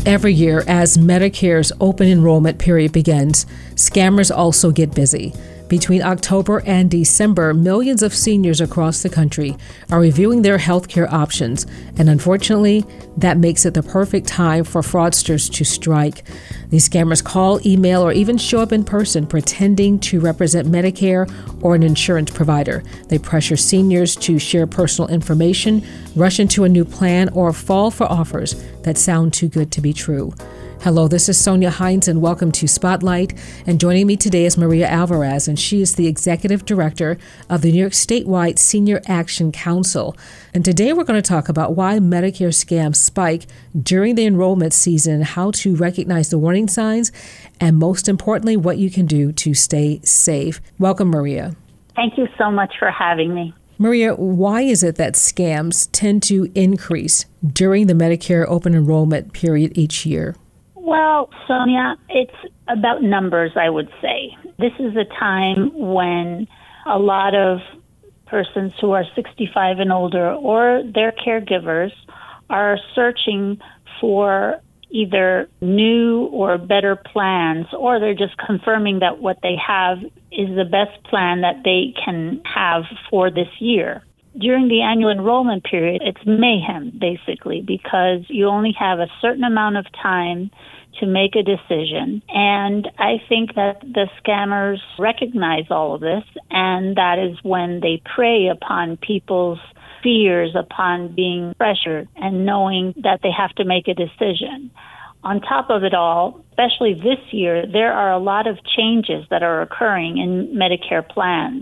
Every year, as Medicare's open enrollment period begins, scammers also get busy. Between October and December, millions of seniors across the country are reviewing their healthcare options, and unfortunately, that makes it the perfect time for fraudsters to strike. These scammers call, email, or even show up in person pretending to represent Medicare or an insurance provider. They pressure seniors to share personal information, rush into a new plan, or fall for offers that sound too good to be true. Hello, this is Sonia Hines, and welcome to Spotlight. And joining me today is Maria Alvarez, and she is the Executive Director of the New York Statewide Senior Action Council. And today we're going to talk about why Medicare scams spike during the enrollment season, how to recognize the warning signs, and most importantly, what you can do to stay safe. Welcome, Maria. Thank you so much for having me. Maria, why is it that scams tend to increase during the Medicare open enrollment period each year? Well, Sonia, it's about numbers, I would say. This is a time when a lot of persons who are 65 and older or their caregivers are searching for either new or better plans, or they're just confirming that what they have is the best plan that they can have for this year. During the annual enrollment period, it's mayhem, basically, because you only have a certain amount of time to make a decision. And I think that the scammers recognize all of this, and that is when they prey upon people's fears, upon being pressured and knowing that they have to make a decision. On top of it all, especially this year, there are a lot of changes that are occurring in Medicare plans.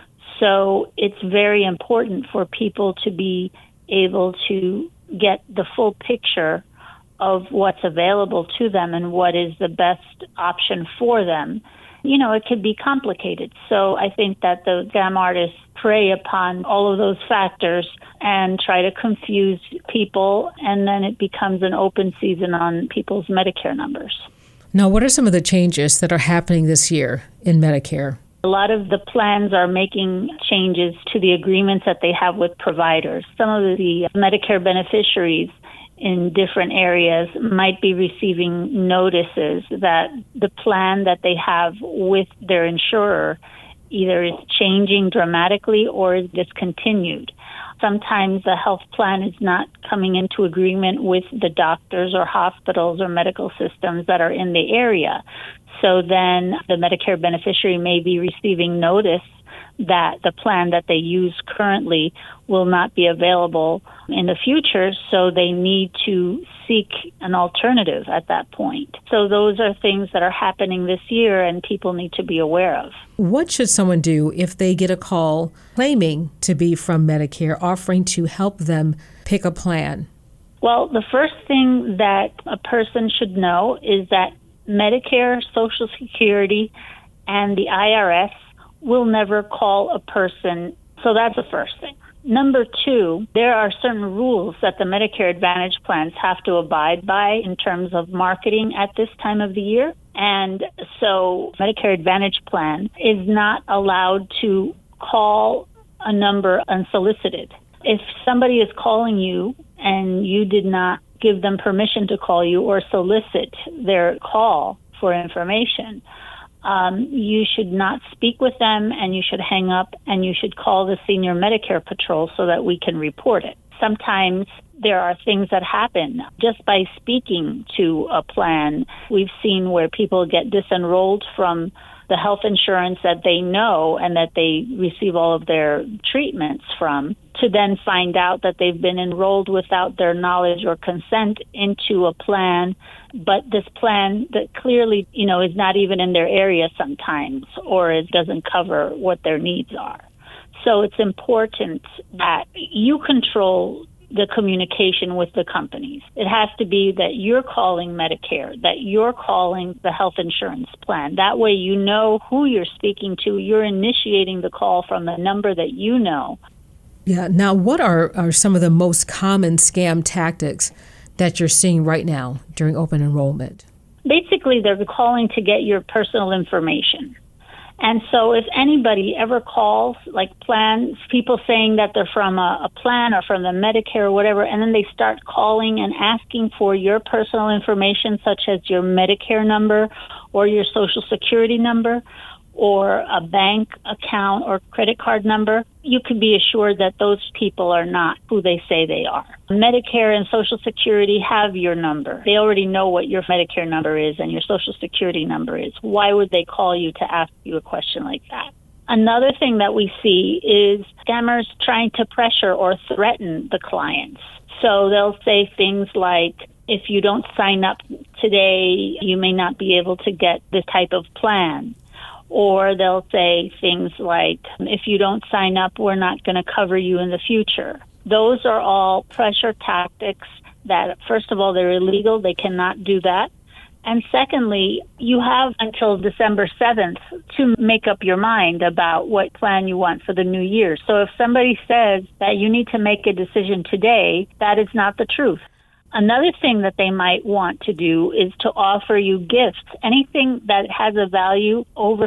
So it's very important for people to be able to get the full picture of what's available to them and what is the best option for them. You know, it could be complicated. So I think that the scam artists prey upon all of those factors and try to confuse people, and then it becomes an open season on people's Medicare numbers. Now, what are some of the changes that are happening this year in Medicare? A lot of the plans are making changes to the agreements that they have with providers. Some of the Medicare beneficiaries in different areas might be receiving notices that the plan that they have with their insurer either is changing dramatically or is discontinued. Sometimes the health plan is not coming into agreement with the doctors or hospitals or medical systems that are in the area. So then the Medicare beneficiary may be receiving notice that the plan that they use currently will not be available in the future, so they need to seek an alternative at that point. So those are things that are happening this year and people need to be aware of. What should someone do if they get a call claiming to be from Medicare, offering to help them pick a plan? Well, the first thing that a person should know is that Medicare, Social Security, and the IRS will never call a person. So that's the first thing. Number two, there are certain rules that the Medicare Advantage plans have to abide by in terms of marketing at this time of the year. And so Medicare Advantage plan is not allowed to call a number unsolicited. If somebody is calling you and you did not give them permission to call you or solicit their call for information, you should not speak with them, and you should hang up, and you should call the Senior Medicare Patrol so that we can report it. Sometimes there are things that happen just by speaking to a plan. We've seen where people get disenrolled from the health insurance that they know and that they receive all of their treatments from, to then find out that they've been enrolled without their knowledge or consent into a plan, but this plan that clearly, is not even in their area sometimes, or it doesn't cover what their needs are. So it's important that you control the communication with the companies. It has to be that you're calling Medicare, that you're calling the health insurance plan. That way you know who you're speaking to. You're initiating the call from the number that you know. Yeah. Now, what are some of the most common scam tactics that you're seeing right now during open enrollment? Basically, they're calling to get your personal information. And so if anybody ever calls, like plans, people saying that they're from a plan or from the Medicare or whatever, and then they start calling and asking for your personal information, such as your Medicare number or your Social Security number or a bank account or credit card number, you can be assured that those people are not who they say they are. Medicare and Social Security have your number. They already know what your Medicare number is and your Social Security number is. Why would they call you to ask you a question like that? Another thing that we see is scammers trying to pressure or threaten the clients. So they'll say things like, if you don't sign up today, you may not be able to get this type of plan. Or they'll say things like, if you don't sign up, we're not going to cover you in the future. Those are all pressure tactics that, first of all, they're illegal. They cannot do that. And secondly, you have until December 7th to make up your mind about what plan you want for the new year. So if somebody says that you need to make a decision today, that is not the truth. Another thing that they might want to do is to offer you gifts. Anything that has a value over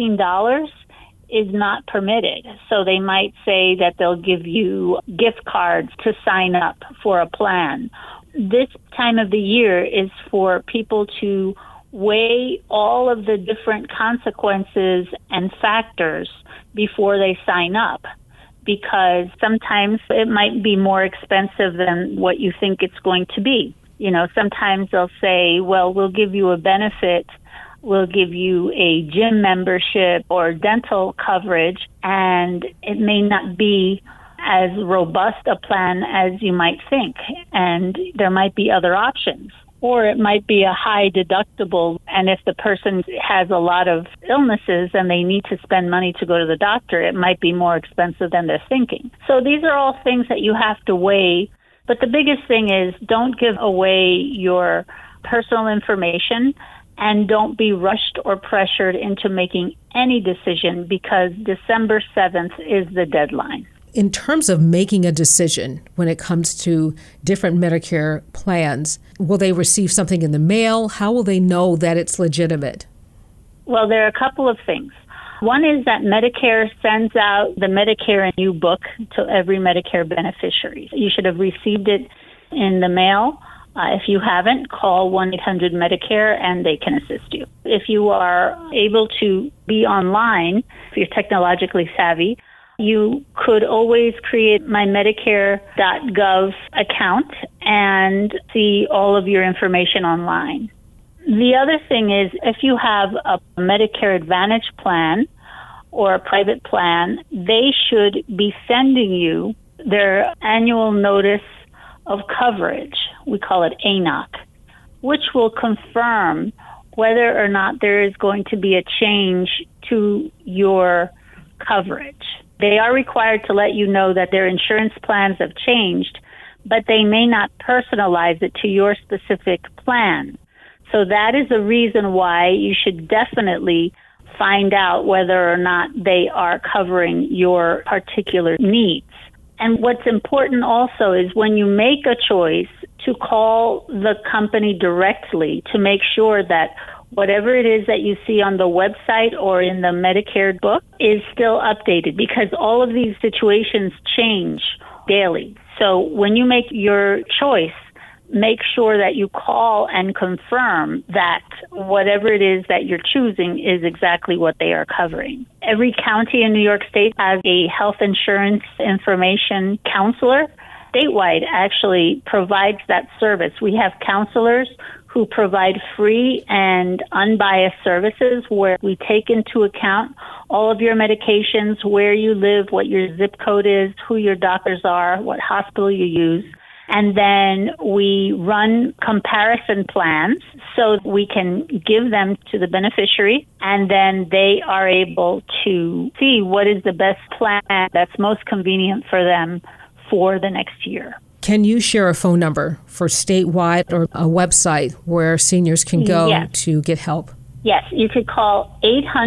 $15 is not permitted. So they might say that they'll give you gift cards to sign up for a plan. This time of the year is for people to weigh all of the different consequences and factors before they sign up, because sometimes it might be more expensive than what you think it's going to be. You know, sometimes they'll say, well, we'll give you a benefit, we'll give you a gym membership or dental coverage, and it may not be as robust a plan as you might think, and there might be other options. Or it might be a high deductible, and if the person has a lot of illnesses and they need to spend money to go to the doctor, it might be more expensive than they're thinking. So these are all things that you have to weigh. But the biggest thing is, don't give away your personal information, and don't be rushed or pressured into making any decision, because December 7th is the deadline. In terms of making a decision when it comes to different Medicare plans, will they receive something in the mail? How will they know that it's legitimate? Well, there are a couple of things. One is that Medicare sends out the Medicare New Book to every Medicare beneficiary. You should have received it in the mail. If you haven't, call 1-800-MEDICARE and they can assist you. If you are able to be online, if you're technologically savvy, you could always create my Medicare.gov account and see all of your information online. The other thing is, if you have a Medicare Advantage plan or a private plan, they should be sending you their annual notice of coverage. We call it ANOC, which will confirm whether or not there is going to be a change to your coverage. They are required to let you know that their insurance plans have changed, but they may not personalize it to your specific plan. So that is a reason why you should definitely find out whether or not they are covering your particular needs. And what's important also is, when you make a choice, to call the company directly to make sure that whatever it is that you see on the website or in the Medicare book is still updated, because all of these situations change daily. So when you make your choice, make sure that you call and confirm that whatever it is that you're choosing is exactly what they are covering. Every county in New York State has a health insurance information counselor. Statewide actually provides that service. We have counselors who provide free and unbiased services where we take into account all of your medications, where you live, what your zip code is, who your doctors are, what hospital you use. And then we run comparison plans so we can give them to the beneficiary, and then they are able to see what is the best plan that's most convenient for them for the next year. Can you share a phone number for statewide or a website where seniors can go to get help? Yes, you could call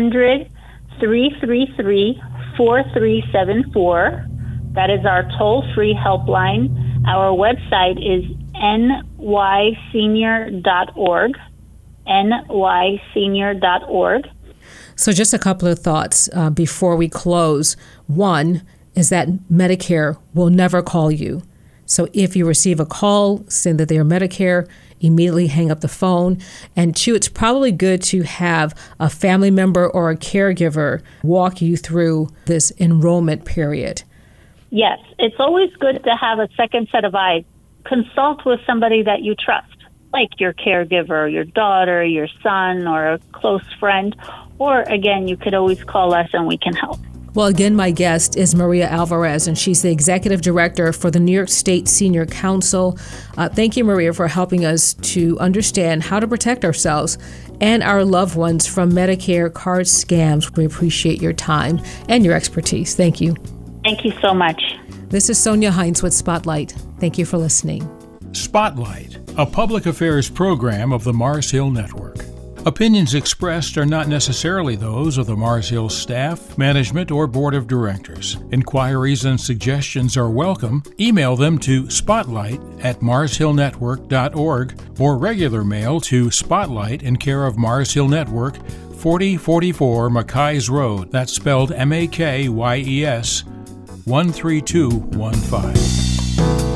800-333-4374. That is our toll-free helpline. Our website is nysenior.org, nysenior.org. So just a couple of thoughts before we close. One is that Medicare will never call you. So if you receive a call saying that they are Medicare, immediately hang up the phone. And two, it's probably good to have a family member or a caregiver walk you through this enrollment period. Yes, it's always good to have a second set of eyes. Consult with somebody that you trust, like your caregiver, your daughter, your son, or a close friend. Or again, you could always call us and we can help. Well, again, my guest is Maria Alvarez, and she's the Executive Director for the New York State Senior Council. Thank you, Maria, for helping us to understand how to protect ourselves and our loved ones from Medicare card scams. We appreciate your time and your expertise. Thank you. Thank you so much. This is Sonia Hines with Spotlight. Thank you for listening. Spotlight, a public affairs program of the Mars Hill Network. Opinions expressed are not necessarily those of the Mars Hill staff, management, or board of directors. Inquiries and suggestions are welcome. Email them to spotlight@marshillnetwork.org or regular mail to Spotlight in care of Mars Hill Network, 4044 Mackayes Road. That's spelled Makyes, 13215.